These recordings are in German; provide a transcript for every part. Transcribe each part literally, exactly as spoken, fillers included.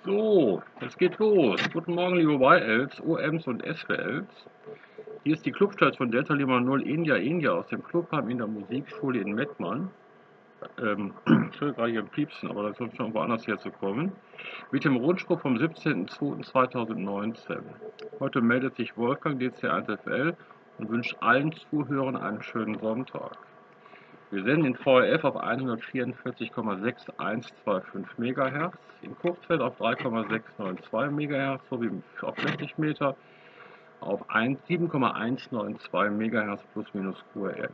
So, es geht los. Guten Morgen, liebe Y-Elfs, O Ms und S W Ls. Hier ist die Clubstation Delta Lima null India India aus dem Clubheim in der Musikschule in Mettmann. Ähm, ich höre gerade hier ein Piepsen, aber das wird schon woanders herzukommen. Mit dem Rundspruch vom siebzehnten zweiten zweitausendneunzehn. Heute meldet sich Wolfgang D C eins F L und wünscht allen Zuhörern einen schönen Sonntag. Wir senden in V H F auf hundertvierundvierzig Komma sechs eins zwei fünf Megahertz, in Kurzwelle auf drei Komma sechs neun zwei Megahertz sowie auf vierzig Meter auf sieben Komma eins neun zwei Megahertz plus minus Q R M.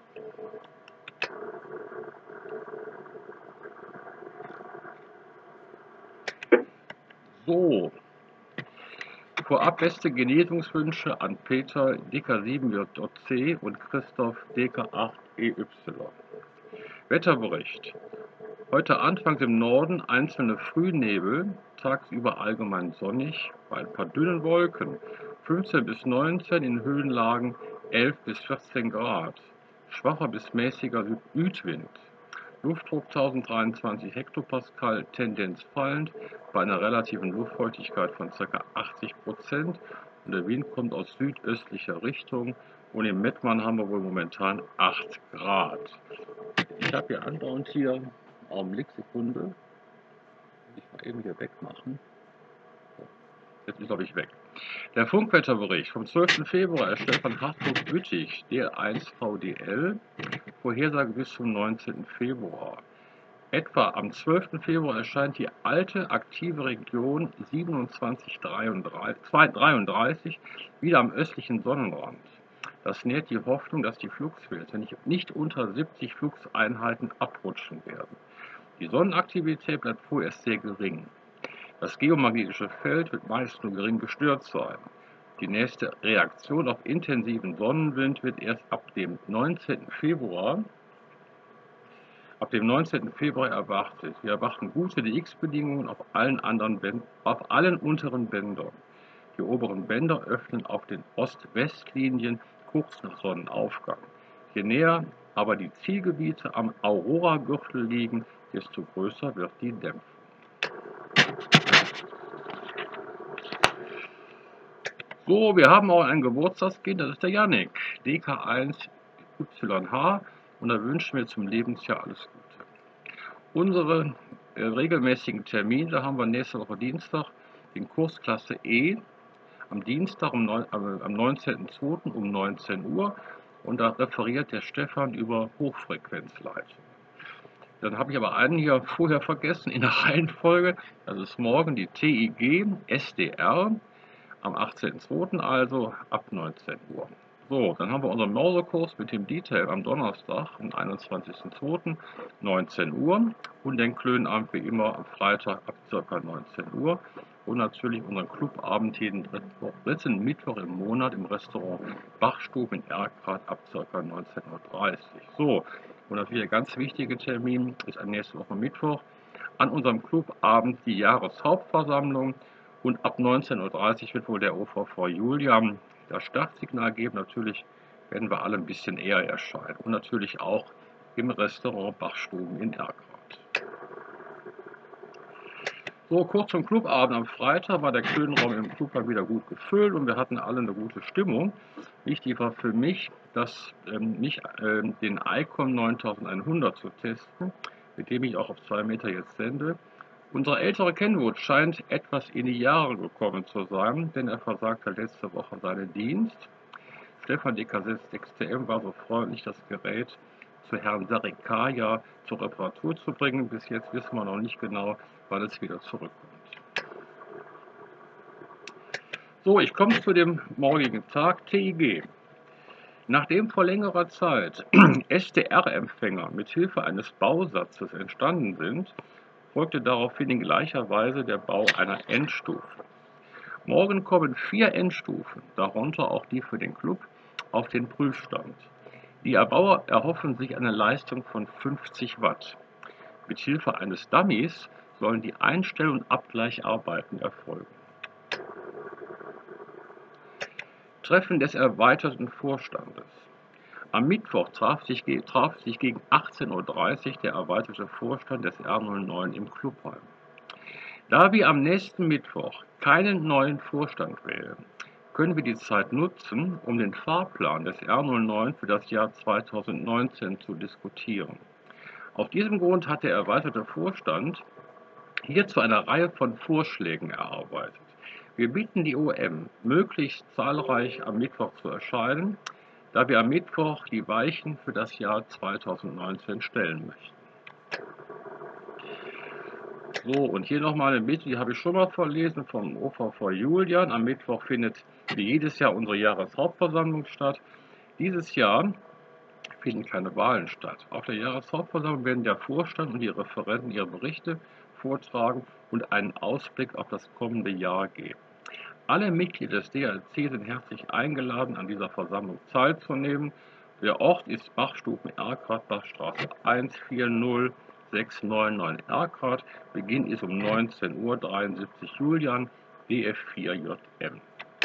So, vorab beste Genesungswünsche an Peter D K sieben J C und Christoph D K acht E Y. Wetterbericht. Heute anfangs im Norden einzelne Frühnebel, tagsüber allgemein sonnig, bei ein paar dünnen Wolken, fünfzehn bis neunzehn, in Höhenlagen elf bis vierzehn Grad, schwacher bis mäßiger Südwind, Luftdruck tausenddreiundzwanzig Hektopascal, Tendenz fallend, bei einer relativen Luftfeuchtigkeit von ca. achtzig Prozent und der Wind kommt aus südöstlicher Richtung und in Mettmann haben wir wohl momentan acht Grad. Ich habe hier andauernd hier, Augenblick, Sekunde, ich mal eben hier wegmachen. Jetzt ist, glaube ich, weg. Der Funkwetterbericht vom zwölften Februar erstellt von Hartburg-Büttig, D eins V D L, Vorhersage bis zum neunzehnten Februar. Etwa am zwölften Februar erscheint die alte aktive Region siebenundzwanzig dreiunddreißig wieder am östlichen Sonnenrand. Das nährt die Hoffnung, dass die Fluxwerte nicht, nicht unter siebzig Fluxeinheiten abrutschen werden. Die Sonnenaktivität bleibt vorerst sehr gering. Das geomagnetische Feld wird meist nur gering gestört sein. Die nächste Reaktion auf intensiven Sonnenwind wird erst ab dem neunzehnten Februar Ab dem neunzehnten Februar erwartet. Wir erwarten gute D X-Bedingungen auf allen anderen Bänd auf allen unteren Bändern. Die oberen Bänder öffnen auf den Ost-West-Linien kurz nach Sonnenaufgang. Je näher aber die Zielgebiete am Aurora-Gürtel liegen, desto größer wird die Dämpfung. So, wir haben auch ein Geburtstagskind, das ist der Yannick, D K eins Y H, und da wünschen wir zum Lebensjahr alles Gute. Unsere äh, regelmäßigen Termine, da haben wir nächste Woche Dienstag den Kurs Klasse E, am Dienstag um neun, äh, am neunzehnten zweiten um neunzehn Uhr, und da referiert der Stefan über Hochfrequenzleitungen. Dann habe ich aber einen hier vorher vergessen in der Reihenfolge, das ist morgen die T I G S D R, am achtzehnten zweiten also ab neunzehn Uhr. So, dann haben wir unseren Mauserkurs mit dem Detail am Donnerstag, am einundzwanzigsten zweiten neunzehn Uhr, und den Klönabend wie immer am Freitag ab ca. neunzehn Uhr und natürlich unseren Clubabend jeden dritten Mittwoch im Monat im Restaurant Bachstube in Erkrath ab ca. neunzehn Uhr dreißig. So, und natürlich der ganz wichtige Termin ist am nächsten Woche Mittwoch an unserem Clubabend die Jahreshauptversammlung. Und ab neunzehn Uhr dreißig wird wohl der O V V Julian das Startsignal geben. Natürlich werden wir alle ein bisschen eher erscheinen. Und natürlich auch im Restaurant Bachstuben in Erkrath. So, kurz zum Clubabend am Freitag war der Kühlenraum im Club wieder gut gefüllt und wir hatten alle eine gute Stimmung. Wichtig war für mich, dass ähm, nicht ähm, den Icon neuntausendeinhundert zu testen, mit dem ich auch auf zwei Meter jetzt sende. Unser älterer Kenwood scheint etwas in die Jahre gekommen zu sein, denn er versagte letzte Woche seinen Dienst. Stefan D K sechs T M war so freundlich, das Gerät zu Herrn Sarikaya zur Reparatur zu bringen. Bis jetzt wissen wir noch nicht genau, wann es wieder zurückkommt. So, ich komme zu dem morgigen Tag, T I G. Nachdem vor längerer Zeit S D R-Empfänger mit Hilfe eines Bausatzes entstanden sind, folgte daraufhin in gleicher Weise der Bau einer Endstufe. Morgen kommen vier Endstufen, darunter auch die für den Club, auf den Prüfstand. Die Erbauer erhoffen sich eine Leistung von fünfzig Watt. Mit Hilfe eines Dummies sollen die Einstell- und Abgleicharbeiten erfolgen. Treffen des erweiterten Vorstandes. Am Mittwoch traf sich, traf sich gegen achtzehn Uhr dreißig der erweiterte Vorstand des R null neun im Clubheim. Da wir am nächsten Mittwoch keinen neuen Vorstand wählen, können wir die Zeit nutzen, um den Fahrplan des R null neun für das Jahr zweitausendneunzehn zu diskutieren. Aus diesem Grund hat der erweiterte Vorstand hierzu eine Reihe von Vorschlägen erarbeitet. Wir bitten die O M, möglichst zahlreich am Mittwoch zu erscheinen, da wir am Mittwoch die Weichen für das Jahr zweitausendneunzehn stellen möchten. So, und hier nochmal eine Bitte, die habe ich schon mal verlesen vom O V V Julian. Am Mittwoch findet wie jedes Jahr unsere Jahreshauptversammlung statt. Dieses Jahr finden keine Wahlen statt. Auf der Jahreshauptversammlung werden der Vorstand und die Referenten ihre Berichte vortragen und einen Ausblick auf das kommende Jahr geben. Alle Mitglieder des D A C sind herzlich eingeladen, an dieser Versammlung teilzunehmen. Der Ort ist Bachstuben-Erkrath, Bachstraße eins vier null sechs neun neun Erkrath. Beginn ist um neunzehn Uhr dreiundsiebzig Julian, B F vier J M.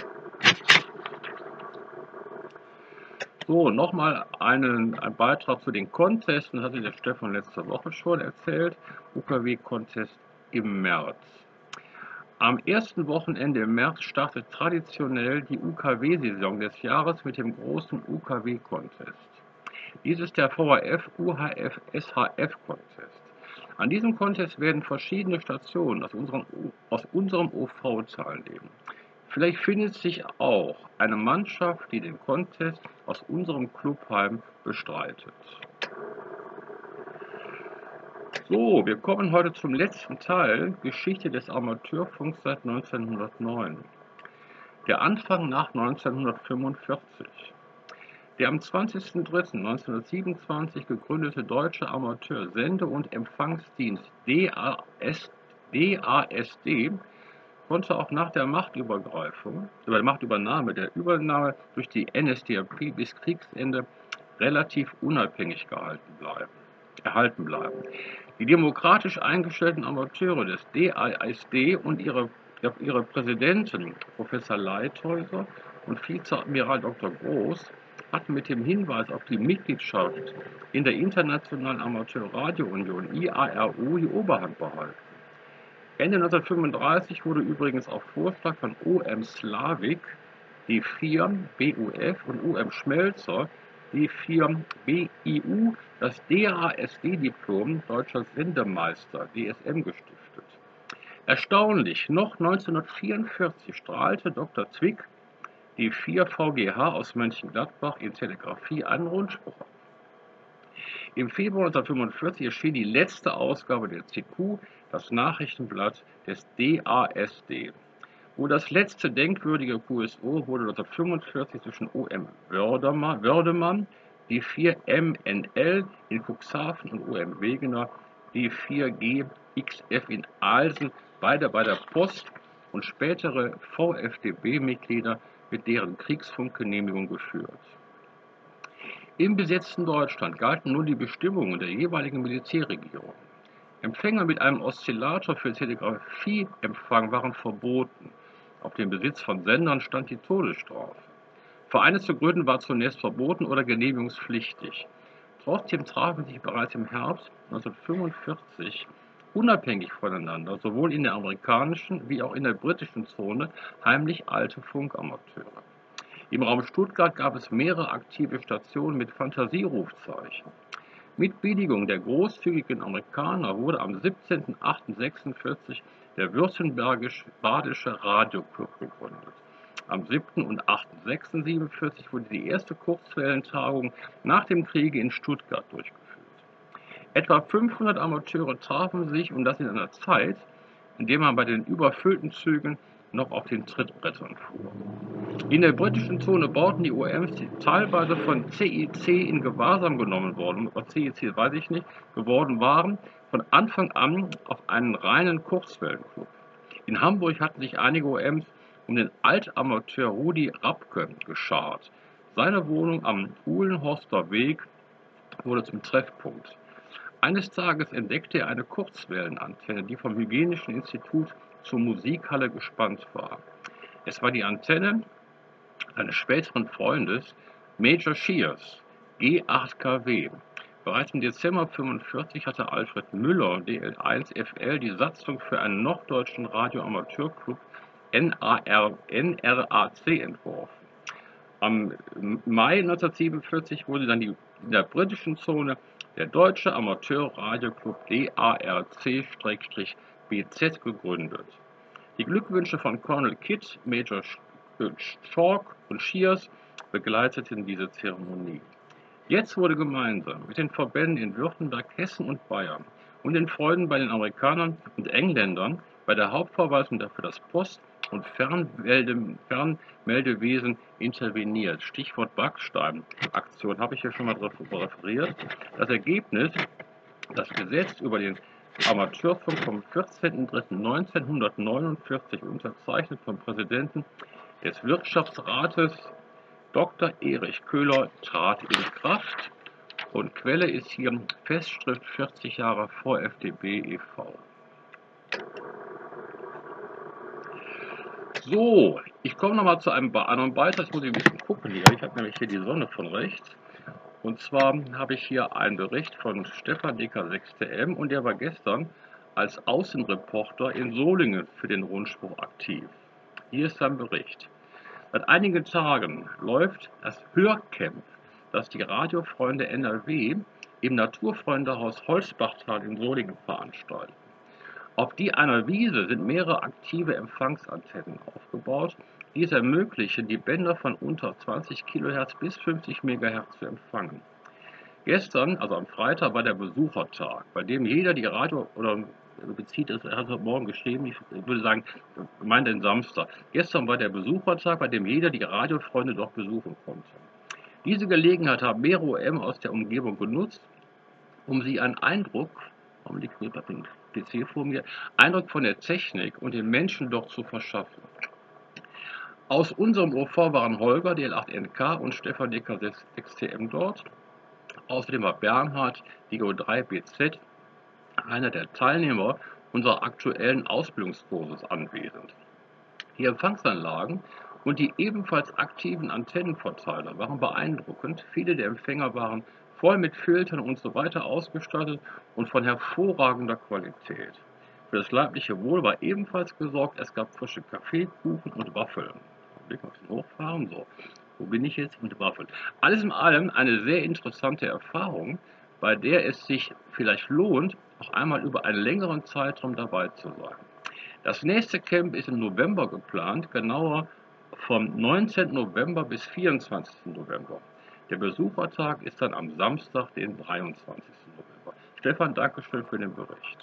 So, nochmal einen, ein Beitrag zu den Contests, das hatte der Stefan letzte Woche schon erzählt. U K W-Contest im März. Am ersten Wochenende im März startet traditionell die U K W-Saison des Jahres mit dem großen U K W-Contest. Dies ist der V H F U H F S H F-Contest. An diesem Contest werden verschiedene Stationen aus unserem, aus unserem O V teilnehmen. Vielleicht findet sich auch eine Mannschaft, die den Contest aus unserem Clubheim bestreitet. So, wir kommen heute zum letzten Teil, Geschichte des Amateurfunks seit neunzehnhundertneun. Der Anfang nach neunzehnhundertfünfundvierzig. Der am zwanzigsten dritten neunzehnhundertsiebenundzwanzig gegründete Deutsche Amateur-Sende- und Empfangsdienst D A S D konnte auch nach der Machtübergreifung, über der Machtübernahme, der Übernahme durch die N S D A P bis Kriegsende relativ unabhängig gehalten bleiben, erhalten bleiben. Die demokratisch eingestellten Amateure des D A S D und ihre, ihre Präsidenten, Professor Leithäuser und Vizeadmiral Doktor Groß, hatten mit dem Hinweis auf die Mitgliedschaft in der Internationalen Amateur-Radio-Union I A R U die Oberhand behalten. Ende neunzehnhundertfünfunddreißig wurde übrigens auf Vorschlag von O M Slavik D vier B U F und O M Schmelzer D vier B I U das D A S D-Diplom Deutscher Sendemeister D S M gestiftet. Erstaunlich, noch neunzehnhundertvierundvierzig strahlte Doktor Zwick D vier V G H aus Mönchengladbach in Telegrafie einen Rundspruch ab. Im Februar neunzehnhundertfünfundvierzig erschien die letzte Ausgabe der C Q, das Nachrichtenblatt des D A S D. Wo das letzte denkwürdige Q S O wurde neunzehnhundertfünfundvierzig zwischen O M Wördemann, D vier M N L in Cuxhaven und O M Wegener, D vier G X F in Alsen, beide bei der Post und spätere V F D B-Mitglieder mit deren Kriegsfunkgenehmigung geführt. Im besetzten Deutschland galten nun die Bestimmungen der jeweiligen Militärregierung. Empfänger mit einem Oszillator für Telegrafieempfang waren verboten. Auf dem Besitz von Sendern stand die Todesstrafe. Vereine zu gründen war zunächst verboten oder genehmigungspflichtig. Trotzdem trafen sich bereits im Herbst neunzehnhundertfünfundvierzig unabhängig voneinander, sowohl in der amerikanischen wie auch in der britischen Zone, heimlich alte Funkamateure. Im Raum Stuttgart gab es mehrere aktive Stationen mit Fantasierufzeichen. Mit Billigung der großzügigen Amerikaner wurde am siebzehnten achten sechsundvierzig der Württembergisch-Badische Radioclub gegründet. Am siebten und achten sechsten siebenundvierzig wurde die erste Kurzwellentagung nach dem Kriege in Stuttgart durchgeführt. Etwa fünfhundert Amateure trafen sich, und das in einer Zeit, in der man bei den überfüllten Zügen noch auf den Trittbrettern fuhr. In der britischen Zone bauten die O Ms, die teilweise von C I C in Gewahrsam genommen worden, oder C I C weiß ich nicht, geworden waren, von Anfang an auf einen reinen Kurzwellenclub. In Hamburg hatten sich einige O Ms um den Altamateur Rudi Rapke geschart. Seine Wohnung am Uhlenhorster Weg wurde zum Treffpunkt. Eines Tages entdeckte er eine Kurzwellenantenne, die vom Hygienischen Institut zur Musikhalle gespannt war. Es war die Antenne eines späteren Freundes, Major Shears, G acht K W. Bereits im Dezember fünfundvierzig hatte Alfred Müller, D L eins F L, die Satzung für einen norddeutschen Radio-Amateurclub N R A C entworfen. Am Mai neunzehnhundertsiebenundvierzig wurde dann die, in der britischen Zone der Deutsche Amateur-Radio-Club D A R C B Z gegründet. Die Glückwünsche von Colonel Kidd, Major Chalk und Shears begleiteten diese Zeremonie. Jetzt wurde gemeinsam mit den Verbänden in Württemberg, Hessen und Bayern und den Freunden bei den Amerikanern und Engländern bei der Hauptverwaltung für das Post- und Fernmeldewesen interveniert. Stichwort Backstein-Aktion habe ich ja schon mal darauf referiert. Das Ergebnis, das Gesetz über den Amateurfunk vom vierzehnten dritten neunzehnhundertneunundvierzig, unterzeichnet vom Präsidenten des Wirtschaftsrates Doktor Erich Köhler, trat in Kraft, und Quelle ist hier Festschrift vierzig Jahre vor F D B e V So, ich komme nochmal zu einem anderen Beitrag. Jetzt muss ich ein bisschen gucken hier. Ich habe nämlich hier die Sonne von rechts. Und zwar habe ich hier einen Bericht von Stefan D K sechs T M, und der war gestern als Außenreporter in Solingen für den Rundspruch aktiv. Hier ist sein Bericht. Seit einigen Tagen läuft das Hörcamp, das die Radiofreunde N R W im Naturfreundehaus Holzbachtal in Solingen veranstalten. Auf die einer Wiese sind mehrere aktive Empfangsantennen aufgebaut, die es ermöglichen, die Bänder von unter zwanzig Kilohertz bis fünfzig Megahertz zu empfangen. Gestern, also am Freitag, war der Besuchertag, bei dem jeder die Radio, oder bezieht es, er hat heute Morgen geschrieben, ich würde sagen, meint den Samstag. Gestern war der Besuchertag, bei dem jeder die Radiofreunde dort besuchen konnte. Diese Gelegenheit haben mehrere O M aus der Umgebung genutzt, um sie einen Eindruck, warum liegt mir gerade ein P C vor mir, Eindruck von der Technik und den Menschen dort zu verschaffen. Aus unserem O V waren Holger, D L acht N K, und Stefan D K sechs T M dort. Außerdem war Bernhard, D O drei B Z, einer der Teilnehmer unserer aktuellen Ausbildungskurses, anwesend. Die Empfangsanlagen und die ebenfalls aktiven Antennenverteiler waren beeindruckend. Viele der Empfänger waren voll mit Filtern und so weiter ausgestattet und von hervorragender Qualität. Für das leibliche Wohl war ebenfalls gesorgt. Es gab frische Kaffee, Kuchen und Waffeln. Blick auf den Hochfahren, so. Wo bin ich jetzt? Und Waffeln. Alles in allem eine sehr interessante Erfahrung, bei der es sich vielleicht lohnt, auch einmal über einen längeren Zeitraum dabei zu sein. Das nächste Camp ist im November geplant, genauer vom neunzehnten November bis vierundzwanzigsten November. Der Besuchertag ist dann am Samstag, den dreiundzwanzigsten November. Stefan, Dankeschön für den Bericht.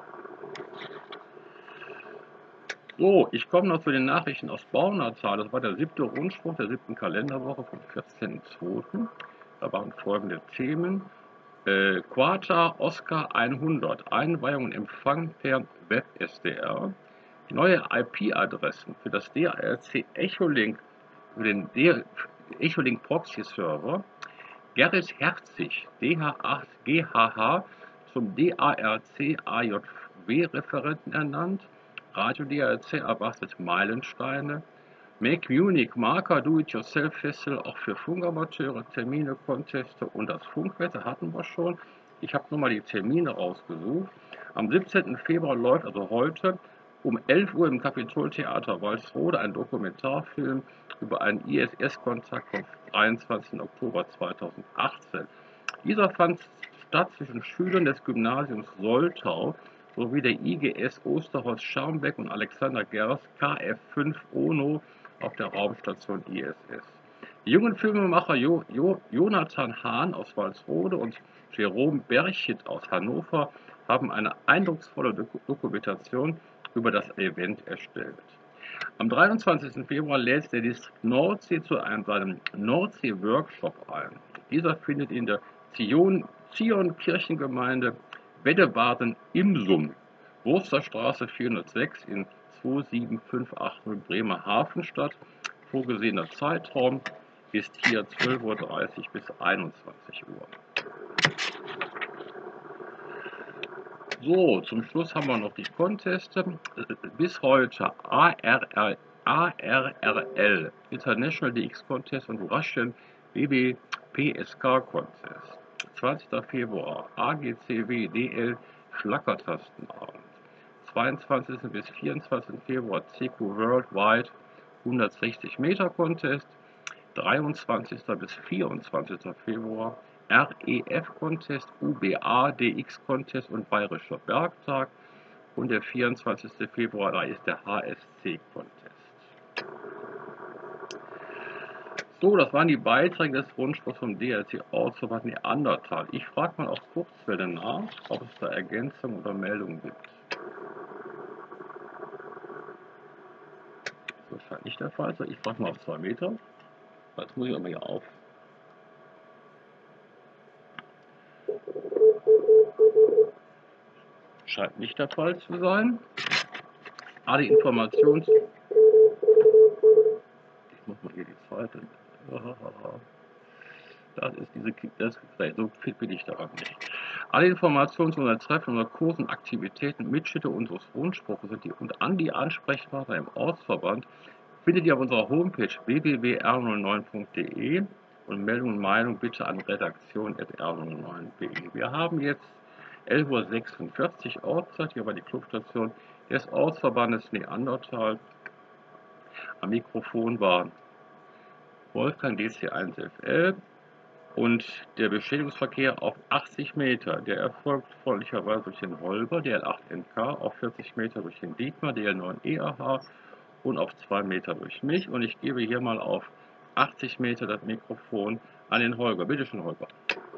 So, ich komme noch zu den Nachrichten aus Baunatal. Das war der siebte Rundspruch der siebten Kalenderwoche vom vierzehnten zweiten Da waren folgende Themen. Äh, Quata Oscar hundert, Einweihung und Empfang per Web-S D R. Neue I P-Adressen für das D A R C Echolink, für den Echolink Proxy Server. Gerrit Herzig, D H acht G H H, zum D A R C A J W-Referenten ernannt. Radio D A R C erwartet Meilensteine. Make Munich Marker Do-It-Yourself-Festival auch für Funkamateure, Termine, Conteste und das Funkwetter hatten wir schon. Ich habe nochmal die Termine rausgesucht. Am siebzehnten Februar läuft, also heute, um elf Uhr im Kapitoltheater Walsrode ein Dokumentarfilm über einen I S S-Kontakt vom dreiundzwanzigsten Oktober zweitausendachtzehn. Dieser fand statt zwischen Schülern des Gymnasiums Soltau sowie der I G S Osterholz-Scharmbeck und Alexander Gerst K F fünf Ono auf der Raumstation I S S. Die jungen Filmemacher jo jo Jonathan Hahn aus Walsrode und Jerome Berchit aus Hannover haben eine eindrucksvolle Dok Dokumentation über das Event erstellt. Am dreiundzwanzigsten Februar lädt der Distrikt Nordsee zu einem, seinem Nordsee-Workshop ein. Dieser findet in der Zion-Kirchengemeinde Weddebaden-Imsum, Wursterstraße vierhundertsechs in zwei sieben fünf acht null Bremerhaven statt. Vorgesehener Zeitraum ist hier zwölf Uhr dreißig bis einundzwanzig Uhr. So, zum Schluss haben wir noch die Conteste. Bis heute A R R, A R R L, International D X Contest, und Russian B B P S K Contest. zwanzigster Februar, A G C W D L Schlackertastenabend. zweiundzwanzigsten bis vierundzwanzigsten Februar C Q Worldwide hundertsechzig Meter Contest. dreiundzwanzigsten bis vierundzwanzigsten Februar R E F Contest, U B A D X Contest und Bayerischer Bergtag. Und der vierundzwanzigste Februar, da ist der H S C Contest. So, das waren die Beiträge des Rundfunks vom D L C Ortsverband Neandertal. Ich frage mal auf Kurzwelle nach, ob es da Ergänzungen oder Meldungen gibt. Das scheint nicht der Fall zu sein. Ich frage mal auf zwei Meter. Jetzt muss ich aber hier auf. Scheint nicht der Fall zu sein. Alle Informations... Ich muss mal hier die zweite... Das ist diese... Das ist, so fit bin ich daran nicht. Alle Informationen zu unseren Treffen, unseren Kursen, Aktivitäten, Mitschnitte unseres Rundspruches sind die, und an die Ansprechpartner im Ortsverband findet ihr auf unserer Homepage w w w punkt r null neun punkt de und Meldung und Meinung bitte an redaktion at r null neun punkt de. Wir haben jetzt elf Uhr sechsundvierzig Ortszeit, hier war die Clubstation des Ortsverbandes Neandertal. Am Mikrofon war Wolfgang D C eins F L und der Beschädigungsverkehr auf achtzig Meter, der erfolgt freundlicherweise durch den Holber, D L acht N K, auf vierzig Meter durch den Dietmar, D L neun E A H und auf zwei Meter durch mich. Und ich gebe hier mal auf achtzig Meter das Mikrofon an den Holger. Bitte schön, Holger.